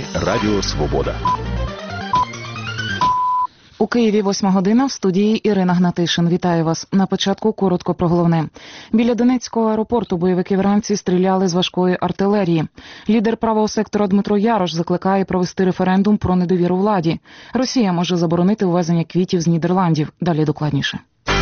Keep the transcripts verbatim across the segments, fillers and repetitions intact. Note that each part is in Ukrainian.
Радіо Свобода. У Києві восьма година, в студії Ірина Гнатишин. Вітаю вас. На початку коротко про головне. Біля Донецького аеропорту бойовики вранці стріляли з важкої артилерії. Лідер правого сектора Дмитро Ярош закликає провести референдум про недовіру владі. Росія може заборонити ввезення квітів з Нідерландів. Далі докладніше.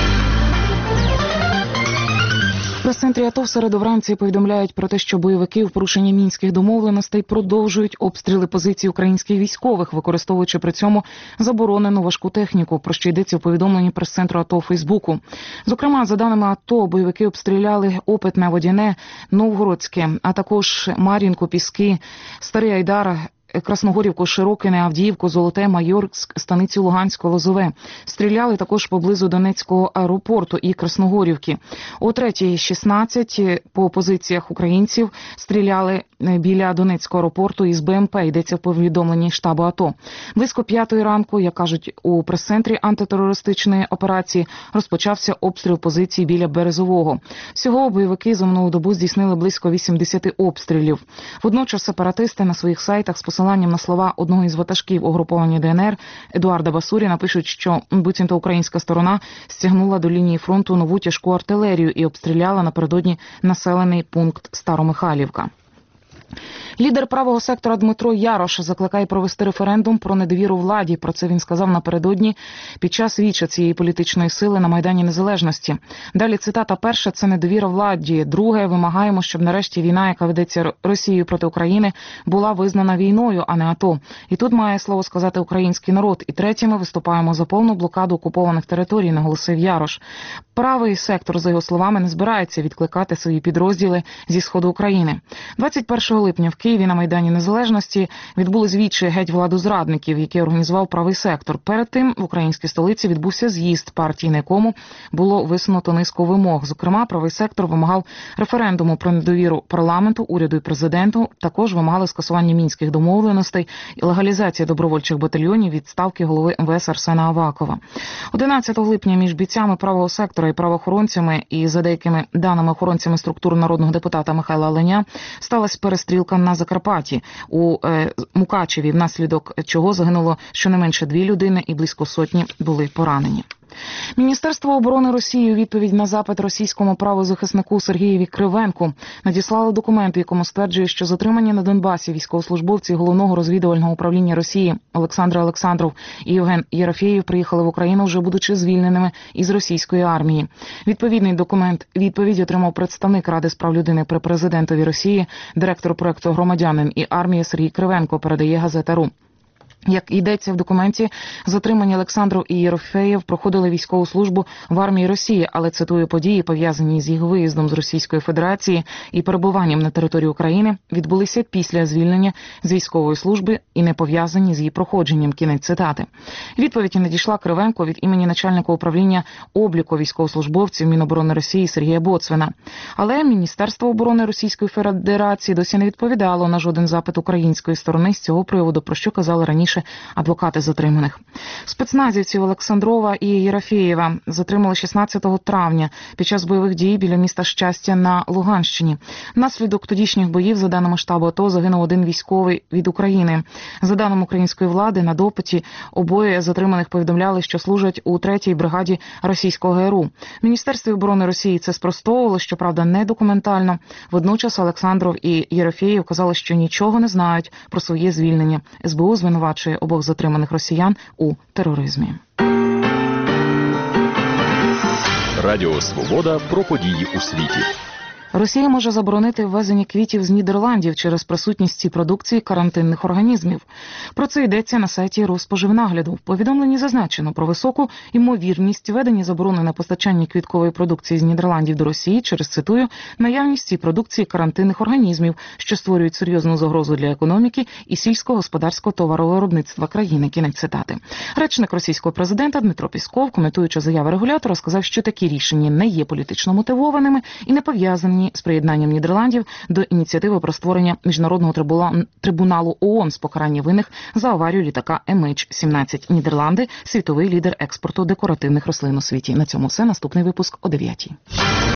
В прес-центрі АТО в середу вранці повідомляють про те, що бойовики в порушенні мінських домовленостей продовжують обстріли позицій українських військових, використовуючи при цьому заборонену важку техніку, про що йдеться в повідомленні прес-центру АТО у Фейсбуку. Зокрема, за даними АТО, бойовики обстріляли Опитне, Водяне, Новгородське, а також Мар'їнку, Піски, Старий Айдар, Красногорівку, Широкине, Авдіївку, Золоте, Майорськ, станицю Луганську, Лозове. Стріляли також поблизу Донецького аеропорту і Красногорівки. О третій шістнадцять по позиціях українців стріляли біля Донецького аеропорту із БМП, йдеться в повідомленні штабу АТО. Близько п'ятої ранку, як кажуть у прес-центрі антитерористичної операції, розпочався обстріл позицій біля Березового. Всього бойовики за минулу добу здійснили близько вісімдесят обстрілів. Водночас сепаратисти на своїх сайтах з посиланням на слова одного із ватажків угруповання ДНР Едуарда Басуріна пишуть, що буцімто українська сторона стягнула до лінії фронту нову тяжку артилерію і обстріляла напередодні населений пункт Старомихайлівка. Лідер правого сектора Дмитро Ярош закликає провести референдум про недовіру владі. Про це він сказав напередодні під час віча цієї політичної сили на Майдані Незалежності. Далі цитата: перша – це недовіра владі. Друге – вимагаємо, щоб нарешті війна, яка ведеться Росією проти України, була визнана війною, а не АТО. І тут має слово сказати український народ. І третє – ми виступаємо за повну блокаду окупованих територій, наголосив Ярош. Правий сектор, за його словами, не збирається відкликати свої підрозділи зі сходу України. двадцять першого липня в Києві на Майдані Незалежності відбулись вічі геть владу зрадників, які організував правий сектор. Перед тим в українській столиці відбувся з'їзд партії, на якому було висунуто низку вимог. Зокрема, правий сектор вимагав референдуму про недовіру парламенту, уряду і президенту. Також вимагали скасування мінських домовленостей і легалізації добровольчих батальйонів, відставки голови ем ве ес Арсена Авакова. одинадцятого липня між бійцями правого сектора і правоохоронцями і, за деякими даними, охоронцями структур народного депутата Михайла Оленя сталася перестрілка на Закарпатті у е, Мукачеві, внаслідок чого загинуло щонайменше дві людини і близько сотні були поранені. Міністерство оборони Росії у відповідь на запит російському правозахиснику Сергієві Кривенку надіслало документ, в якому стверджує, що затримані на Донбасі військовослужбовці Головного розвідувального управління Росії Олександр Олександров і Євген Єрофєєв приїхали в Україну, вже будучи звільненими із російської армії. Відповідний документ відповідь отримав представник Ради з прав людини при президентові Росії, директор проекту «Громадянин і армія» Сергій Кривенко, передає газета РУ. Як йдеться в документі, затримані Олександров і Єрофєєв проходили військову службу в армії Росії, але, цитую, події, пов'язані з їх виїздом з Російської Федерації і перебуванням на території України, відбулися після звільнення з військової служби і не пов'язані з її проходженням. Кінець цитати. Відповідь надійшла Кривенко від імені начальника управління обліку військовослужбовців Міноборони Росії Сергія Боцвина. Але Міністерство оборони Російської Федерації досі не відповідало на жоден запит української сторони з цього приводу, про що казали раніше адвокати затриманих. Спецназівців Олександрова і Єрофєєва затримали шістнадцятого травня під час бойових дій біля міста Щастя на Луганщині. Внаслідок тодішніх боїв, за даними штабу АТО, загинув один військовий від України. За даними української влади, на допиті обоє затриманих повідомляли, що служать у третій бригаді російського ГРУ. В Міністерстві оборони Росії це спростовувало, щоправда, не документально. Водночас Олександров і Єрофєєв казали, що нічого не знають про своє звільнення. ес бе у звинувачує обох затриманих росіян у тероризмі. Радіо Свобода про події у світі. Росія може заборонити ввезення квітів з Нідерландів через присутність цій продукції карантинних організмів. Про це йдеться на сайті Розпоживнагляду. В повідомленні зазначено про високу ймовірність введення заборони на постачання квіткової продукції з Нідерландів до Росії через, цитую, наявність цій продукції карантинних організмів, що створюють серйозну загрозу для економіки і сільськогосподарського товаровиробництва країни. Кінець цитати. Речник російського президента Дмитро Пісков, коментуючи заяви регулятора, сказав, що такі рішення не є політично мотивованими і не пов'язані з приєднанням Нідерландів до ініціативи про створення міжнародного трибуналу ООН з покарання винних за аварію літака ем ейч сімнадцять. Нідерланди – світовий лідер експорту декоративних рослин у світі. На цьому все. Наступний випуск о дев'ятій.